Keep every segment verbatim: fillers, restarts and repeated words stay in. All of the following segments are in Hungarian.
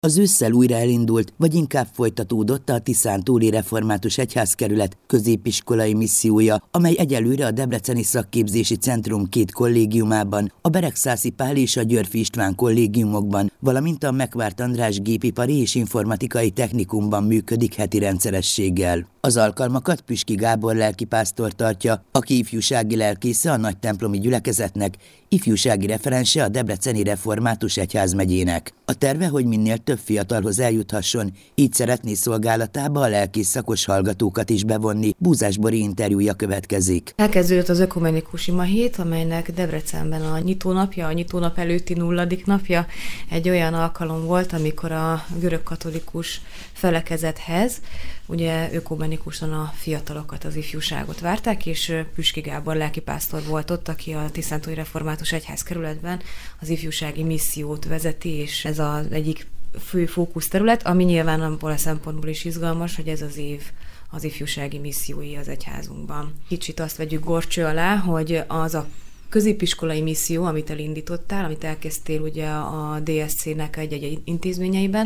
Az ősszel újra elindult, vagy inkább folytatódott a Tiszántúli Református Egyházkerület középiskolai missziója, amely egyelőre a Debreceni Szakképzési Centrum két kollégiumában, a Beregszászi Pál és a Györffy István kollégiumokban, valamint a Megvárt András Gépipari és Informatikai Technikumban működik heti rendszerességgel. Az alkalmakat Püski Gábor lelkipásztor tartja, aki ifjúsági lelkésze a nagytemplomi gyülekezetnek, ifjúsági referense a Debreceni Református Egyházmegyének. A terve, hogy minél több fiatalhoz eljuthasson, így szeretné szolgálatába a lelkész szakos hallgatókat is bevonni. Búzás Bori interjúja következik. Elkezdődött az ökumenikus imahét, amelynek Debrecenben a nyitónapja, a nyitónap előtti nulladik napja egy olyan alkalom volt, amikor a görögkatolikus felekezethez ugye ökumenikusan a fiatalokat, az ifjúságot várták, és Püski Gábor lelkipásztor volt ott, aki a Tiszántúli Református Egyházkerületben az ifjúsági missziót vezeti, és ez az egyik fő fókuszterület, ami nyilván abból a szempontból is izgalmas, hogy ez az év az ifjúsági missziói az egyházunkban. Kicsit azt vegyük górcső alá, hogy az a középiskolai misszió, amit elindítottál, amit elkezdtél ugye a dé es cé-nek egy-egy intézményeiben,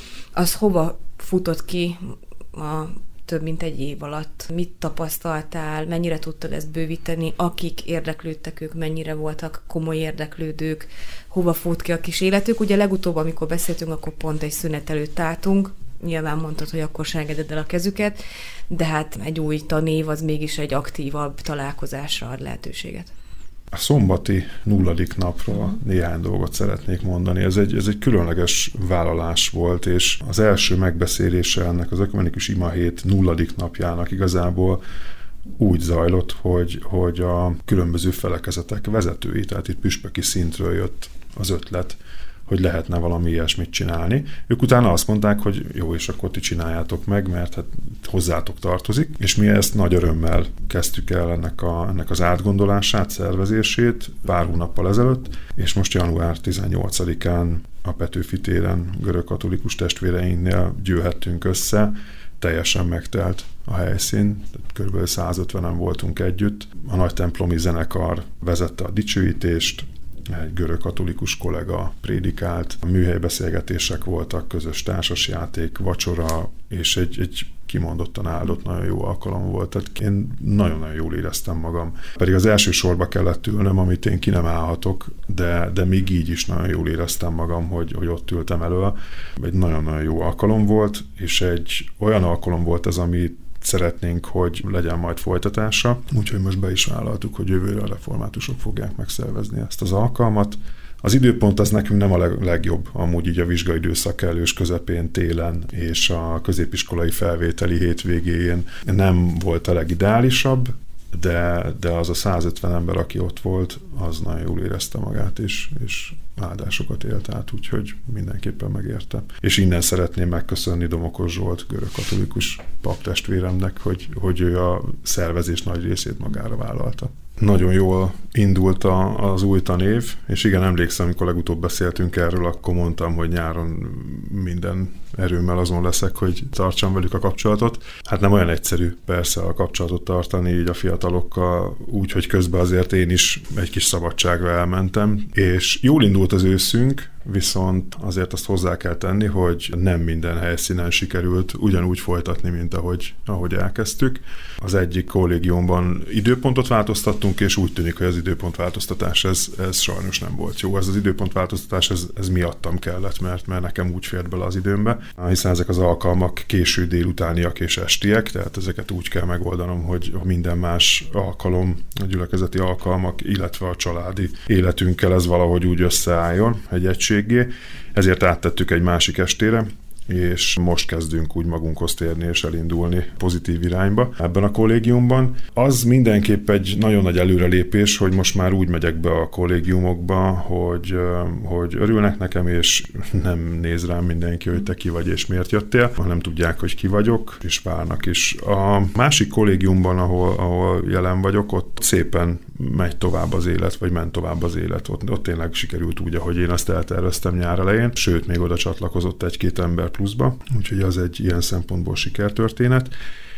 az hova futott ki a több mint egy év alatt? Mit tapasztaltál, mennyire tudtad ezt bővíteni, akik érdeklődtek, ők mennyire voltak komoly érdeklődők, hova fut ki a kis életük? Ugye legutóbb, amikor beszéltünk, akkor pont egy szünet előtt álltunk, nyilván mondtad, hogy akkor se engeded el a kezüket, de hát egy új tanév az mégis egy aktívabb találkozásra ad lehetőséget. A szombati nulladik napról néhány dolgot szeretnék mondani. Ez egy, ez egy különleges vállalás volt, és az első megbeszélése ennek az ökumenikus imahét nulladik napjának igazából úgy zajlott, hogy, hogy a különböző felekezetek vezetői, tehát itt püspöki szintről jött az ötlet, hogy lehetne valami ilyesmit csinálni. Ők utána azt mondták, hogy jó, és akkor ti csináljátok meg, mert hát hozzátok tartozik, és mi ezt nagy örömmel kezdtük el ennek, a, ennek az átgondolását, szervezését pár hónappal ezelőtt, és most január tizennyolcadikán a Petőfi téren görögkatolikus testvéreinknél gyűlhettünk össze, teljesen megtelt a helyszín, kb. százötvenen voltunk együtt. A nagytemplomi zenekar vezette a dicsőítést, egy görögkatolikus kollega prédikált, műhelybeszélgetések voltak, közös társasjáték, vacsora, és egy, egy kimondottan áldott, nagyon jó alkalom volt. Tehát én nagyon-nagyon jól éreztem magam. Pedig az első sorba kellett ülnöm, amit én ki nem állhatok, de, de még így is nagyon jól éreztem magam, hogy, hogy ott ültem elő. Egy nagyon-nagyon jó alkalom volt, és egy olyan alkalom volt ez, ami szeretnénk, hogy legyen majd folytatása. Úgyhogy most be is vállaltuk, hogy jövőre a reformátusok fogják megszervezni ezt az alkalmat. Az időpont az nekünk nem a leg, legjobb, amúgy így a vizsgaidőszak elős közepén, télen és a középiskolai felvételi hétvégén nem volt a legideálisabb, de, de az a százötven ember, aki ott volt, az nagyon jól érezte magát, és, és áldásokat élt át, úgyhogy mindenképpen megérte. És innen szeretném megköszönni Domokos Zsolt, görögkatolikus paptestvéremnek, hogy, hogy ő a szervezés nagy részét magára vállalta. Nagyon jól indult a, az új tanév, és igen, emlékszem, amikor legutóbb beszéltünk erről, akkor mondtam, hogy nyáron minden erőmmel azon leszek, hogy tartsam velük a kapcsolatot. Hát nem olyan egyszerű persze a kapcsolatot tartani így a fiatalokkal, úgyhogy közben azért én is egy kis szabadságra elmentem, és jól indult az őszünk, viszont azért azt hozzá kell tenni, hogy nem minden helyszínen sikerült ugyanúgy folytatni, mint ahogy, ahogy elkezdtük. Az egyik kollégiumban időpontot változtattunk, és úgy tűnik, hogy az időpontváltoztatás ez, ez sajnos nem volt jó. Ez az időpontváltoztatás ez, ez miattam kellett, mert, mert nekem úgy fért bele az időmbe, hiszen ezek az alkalmak késő délutániak és estiek, tehát ezeket úgy kell megoldanom, hogy minden más alkalom, a gyülekezeti alkalmak, illetve a családi életünkkel ez valahogy úgy összeálljon egy egységgé. Ezért áttettük egy másik estére, és most kezdünk úgy magunkhoz térni és elindulni pozitív irányba ebben a kollégiumban. Az mindenképp egy nagyon nagy előrelépés, hogy most már úgy megyek be a kollégiumokba, hogy, hogy örülnek nekem, és nem néz rám mindenki, hogy te ki vagy és miért jöttél, hanem tudják, hogy ki vagyok, és várnak is. A másik kollégiumban, ahol, ahol jelen vagyok, ott szépen megy tovább az élet, vagy ment tovább az élet. Ott, ott tényleg sikerült úgy, ahogy én azt elterveztem nyár elején, sőt, még oda csatlakozott egy-két ember pluszba, úgyhogy az egy ilyen szempontból sikertörténet.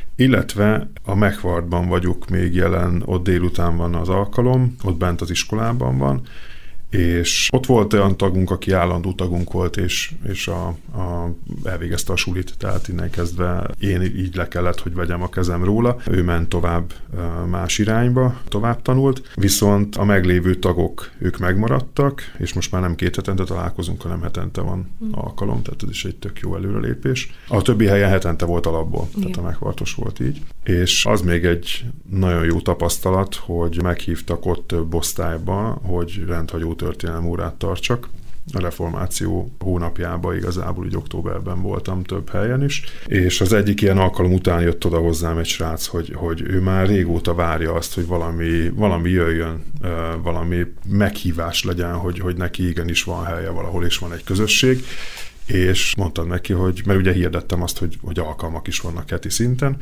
Illetve a Megvartban vagyok még jelen, ott délután van az alkalom, ott bent az iskolában van, és ott volt olyan tagunk, aki állandó tagunk volt, és, és a, a, elvégezte a sulit, tehát innen kezdve én így le kellett, hogy vegyem a kezem róla. Ő ment tovább más irányba, tovább tanult, viszont a meglévő tagok, ők megmaradtak, és most már nem két hetente találkozunk, hanem hetente van mm. alkalom, tehát ez is egy tök jó előrelépés. A többi helyen hetente volt alapból, igen. Tehát a Megvartos volt így. És az még egy nagyon jó tapasztalat, hogy meghívtak ott több osztályba, hogy rendhagyó történelem órát tartsak. A reformáció hónapjában igazából így októberben voltam több helyen is, és az egyik ilyen alkalom után jött oda hozzám egy srác, hogy, hogy ő már régóta várja azt, hogy valami, valami jöjjön, valami meghívás legyen, hogy, hogy neki igenis van helye valahol, és van egy közösség, és mondtam neki, hogy, mert ugye hirdettem azt, hogy, hogy alkalmak is vannak heti szinten,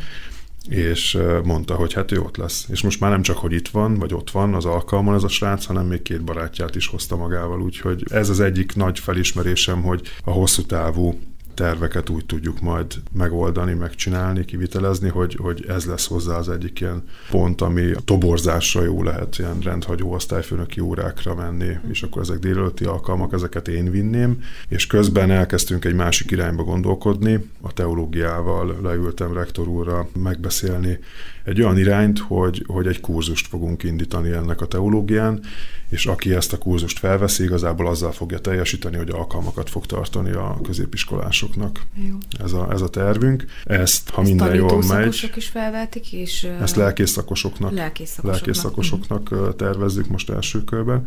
és mondta, hogy hát ő ott lesz. És most már nem csak, hogy itt van, vagy ott van az alkalmon ez a srác, hanem még két barátját is hozta magával, úgyhogy ez az egyik nagy felismerésem, hogy a hosszú távú terveket úgy tudjuk majd megoldani, megcsinálni, kivitelezni, hogy, hogy ez lesz hozzá az egyik ilyen pont, ami toborzásra jó lehet, ilyen rendhagyó osztályfőnöki órákra menni, és akkor ezek délelőtti alkalmak, ezeket én vinném, és közben elkezdtünk egy másik irányba gondolkodni, a teológiával leültem rektor úrra megbeszélni egy olyan irányt, hogy, hogy egy kurzust fogunk indítani ennek a teológián, és aki ezt a kurzust felveszi, igazából azzal fogja teljesíteni, hogy alkalmakat fog tartani a középiskolásoknak. Ez a, ez a tervünk. Ezt, ha ezt minden jól megy... tanítószakosok is felvetik, és... Ezt lelkészszakosoknak, lelkészszakosoknak. lelkészszakosoknak uh-huh. tervezzük most első körben,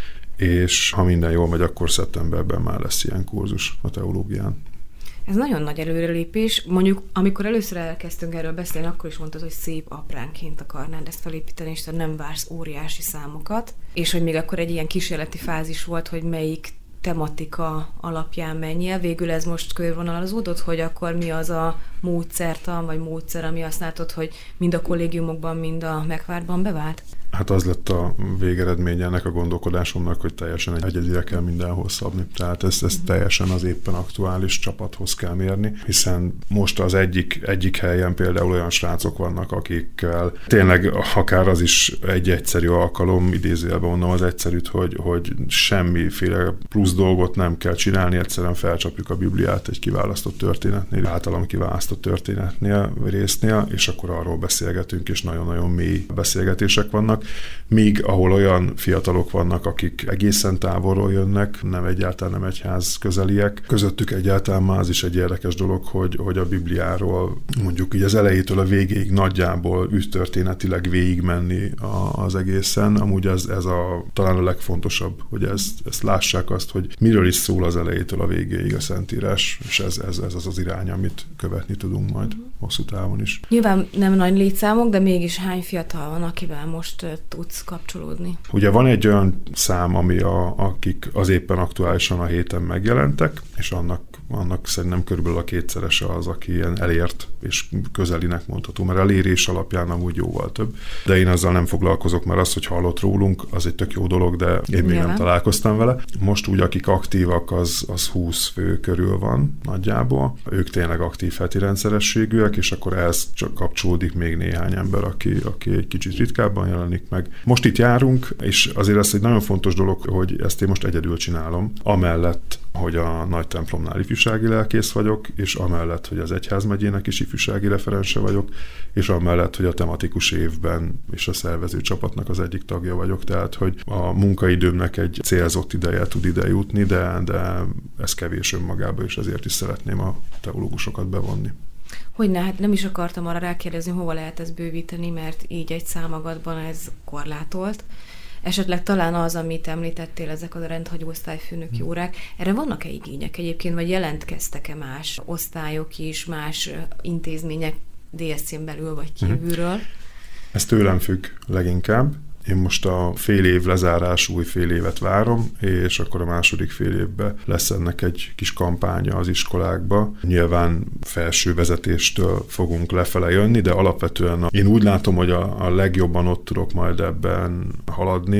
és ha minden jól megy, akkor szeptemberben már lesz ilyen kurzus a teológián. Ez nagyon nagy előrelépés. Mondjuk, amikor először elkezdtünk erről beszélni, akkor is mondtad, hogy szép apránként akarnád ezt felépíteni, és te nem vársz óriási számokat, és hogy még akkor egy ilyen kísérleti fázis volt, hogy melyik tematika alapján menjél. Végül ez most körvonalazódott, hogy akkor mi az a módszertan, vagy módszer, ami azt látod, hogy mind a kollégiumokban, mind a Megvártban bevált? Hát az lett a végeredménye ennek a gondolkodásomnak, hogy teljesen egyedire kell mindenhol szabni. Tehát ezt, ezt teljesen az éppen aktuális csapathoz kell mérni, hiszen most az egyik, egyik helyen például olyan srácok vannak, akikkel tényleg akár az is egy egyszerű alkalom, idézőjelben mondom az egyszerűt, hogy, hogy semmiféle plusz dolgot nem kell csinálni, egyszerűen felcsapjuk a Bibliát egy kiválasztott történetnél, általam kiválasztott történetnél, résznél, és akkor arról beszélgetünk, és nagyon-nagyon mély beszélgetések vannak. Míg ahol olyan fiatalok vannak, akik egészen távolról jönnek, nem egyáltalán nem egyház közeliek, közöttük egyáltalán már az is egy érdekes dolog, hogy, hogy a Bibliáról mondjuk így az elejétől a végéig nagyjából ügytörténetileg végigmenni az egészen. Amúgy ez, ez a, talán a legfontosabb, hogy ezt, ezt lássák azt, hogy miről is szól az elejétől a végéig a Szentírás, és ez, ez, ez az az irány, amit követni tudunk majd hosszú távon is. Nyilván nem nagy létszámok, de mégis hány fiatal van, akivel most tudsz kapcsolódni? Ugye van egy olyan szám, ami a, akik az éppen aktuálisan a héten megjelentek, és annak, annak szerintem körülbelül a kétszerese az, aki ilyen elért és közelinek mondható, mert elérés alapján amúgy jóval több. De én azzal nem foglalkozok, mert az, hogy hallott rólunk, az egy tök jó dolog, de én még Nyilván. nem találkoztam vele. Most úgy, akik aktívak, az, az húsz fő körül van nagyjából. Ők tényleg aktív heti rendszerességűek, és akkor ehhez csak kapcsolódik még néhány ember, aki, aki egy kicsit ritkábban jelenik meg. Most itt járunk, és azért ez egy nagyon fontos dolog, hogy ezt én most egyedül csinálom, amellett, hogy a nagy templomnál ifjúsági lelkész vagyok, és amellett, hogy az egyházmegyének is ifjúsági referense vagyok, és amellett, hogy a tematikus évben és a szervező csapatnak az egyik tagja vagyok, tehát, hogy a munkaidőmnek egy célzott ideje tud ide jutni, de, de ez kevés önmagában, és ezért is szeretném a teológusokat bevonni. Hogyne, hát nem is akartam arra rákérdezni, hova lehet ezt bővíteni, mert így egy számagatban ez korlátolt. Esetleg talán az, amit említettél, ezek a rendhagyó osztályfőnöki órák, erre vannak-e igények egyébként, vagy jelentkeztek-e más osztályok is, más intézmények dé es cén belül vagy kívülről? Ez tőlem függ leginkább. Én most a fél év lezárás, új fél évet várom, és akkor a második fél évben lesz ennek egy kis kampánya az iskolákba. Nyilván felső vezetéstől fogunk lefele jönni, de alapvetően én úgy látom, hogy a, a legjobban ott tudok majd ebben haladni,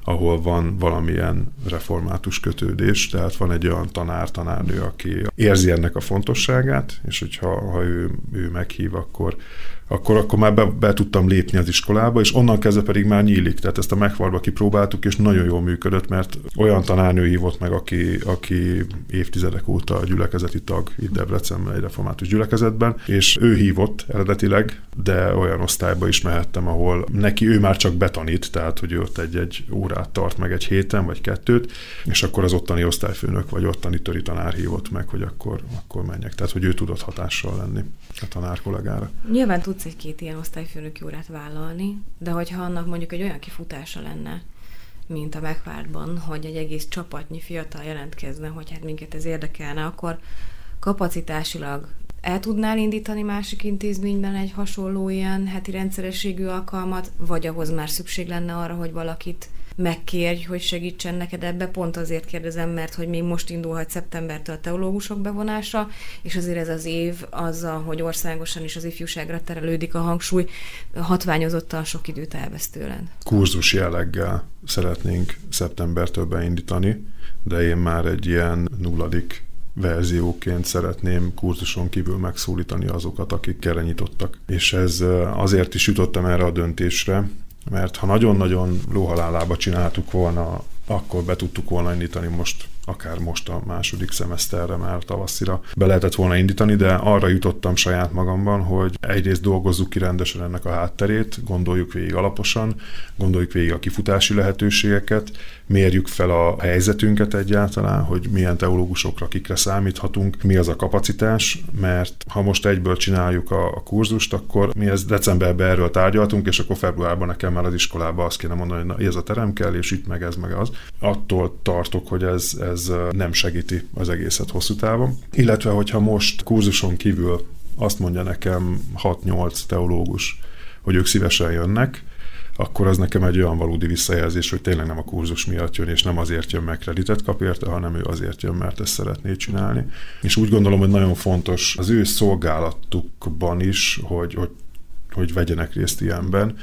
ahol van valamilyen református kötődés, tehát van egy olyan tanár, tanárnő, aki érzi ennek a fontosságát, és hogyha ha ő, ő meghív, akkor, akkor, akkor már be, be tudtam lépni az iskolába, és onnan kezdve pedig már nyílik. Tehát ezt a Megfarba kipróbáltuk, és nagyon jól működött, mert olyan tanárnő hívott meg, aki, aki évtizedek óta a gyülekezeti tag itt Debrecenben, egy református gyülekezetben, és ő hívott eredetileg, de olyan osztályba is mehettem, ahol neki ő már csak betanít, tehát hogy ő ott egy-egy órát tart meg egy héten, vagy kettőt, és akkor az ottani osztályfőnök, vagy ottani töri tanár hívott meg, hogy akkor, akkor menjek. Tehát, hogy ő tudott hatással lenni a tanár kollégára. Nyilván tudsz egy-két ilyen osztályfőnöki órát vállalni, de hogyha annak mondjuk egy olyan kifutása lenne, mint a Megvártban, hogy egy egész csapatnyi fiatal jelentkezne, hogy hát minket ez érdekelne, akkor kapacitásilag el tudnál indítani másik intézményben egy hasonló ilyen heti rendszerességű alkalmat, vagy ahhoz már szükség lenne arra, hogy valakit megkérj, hogy segítsen neked ebbe? Pont azért kérdezem, mert hogy még most indulhat szeptembertől a teológusok bevonása, és azért ez az év azzal, hogy országosan is az ifjúságra terelődik a hangsúly, hatványozottan sok időt elvesz tőled. Kurzus jelleggel szeretnénk szeptembertől beindítani, de én már egy ilyen nulladik verzióként szeretném kurzuson kívül megszólítani azokat, akik erre nyitottak. És ez azért is jutottam erre a döntésre, mert ha nagyon-nagyon lóhalálába csináltuk volna, akkor be tudtuk volna indítani most, akár most a második szemeszterre, már tavasszira be lehetett volna indítani, de arra jutottam saját magamban, hogy egyrészt dolgozzuk ki rendesen ennek a hátterét, gondoljuk végig alaposan, gondoljuk végig a kifutási lehetőségeket, mérjük fel a helyzetünket egyáltalán, hogy milyen teológusokra, kikre számíthatunk, mi az a kapacitás, mert ha most egyből csináljuk a, a kurzust, akkor mi ezt decemberben erről tárgyaltunk, és akkor februárban nekem már az iskolába azt kéne mondani, hogy na, ez a terem kell, és itt meg ez, meg az. Attól tartok, hogy ez, ez nem segíti az egészet hosszú távon. Illetve, hogyha most kurzuson kívül azt mondja nekem hat-nyolc teológus, hogy ők szívesen jönnek, akkor az nekem egy olyan valódi visszajelzés, hogy tényleg nem a kurzus miatt jön, és nem azért jön, mert kreditet kap érte, hanem ő azért jön, mert ezt szeretné csinálni. És úgy gondolom, hogy nagyon fontos az ő szolgálatukban is, hogy, hogy, hogy vegyenek részt ilyenben,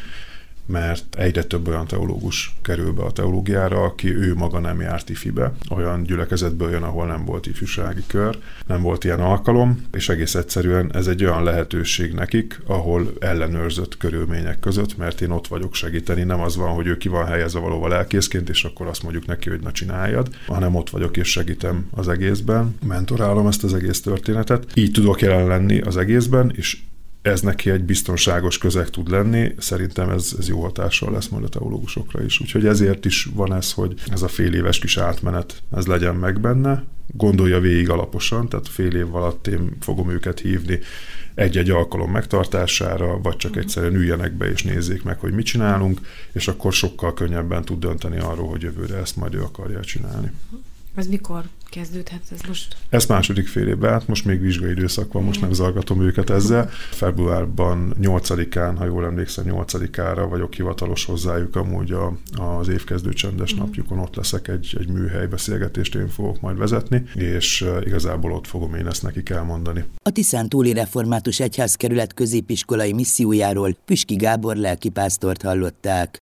mert egyre több olyan teológus kerül be a teológiára, aki ő maga nem járt ifibe. Olyan gyülekezetből jön, ahol nem volt ifjúsági kör, nem volt ilyen alkalom, és egész egyszerűen ez egy olyan lehetőség nekik, ahol ellenőrzött körülmények között, mert én ott vagyok segíteni, nem az van, hogy ő ki van helyezve valóval lelkészként, és akkor azt mondjuk neki, hogy na csináljad, hanem ott vagyok és segítem az egészben, mentorálom ezt az egész történetet. Így tudok jelen lenni az egészben, és ez neki egy biztonságos közeg tud lenni, szerintem ez, ez jó hatással lesz majd a teológusokra is. Úgyhogy ezért is van ez, hogy ez a fél éves kis átmenet, ez legyen meg benne, gondolja végig alaposan, tehát fél év alatt én fogom őket hívni egy-egy alkalom megtartására, vagy csak egyszerűen üljenek be és nézzék meg, hogy mit csinálunk, és akkor sokkal könnyebben tud dönteni arról, hogy jövőre ezt majd ő akarja csinálni. Ez mikor kezdődhet ez most? Ez második fél évben, hát most még vizsgai időszak van, most nem zargatom őket ezzel. Februárban nyolcadikán, ha jól emlékszem, nyolcadikára vagyok hivatalos hozzájuk, amúgy a, az évkezdő csendes mm. napjukon ott leszek, egy, egy műhely beszélgetést én fogok majd vezetni, és igazából ott fogom én ezt nekik elmondani. A Tiszántúli Református Egyházkerület középiskolai missziójáról Püski Gábor lelkipásztort hallották.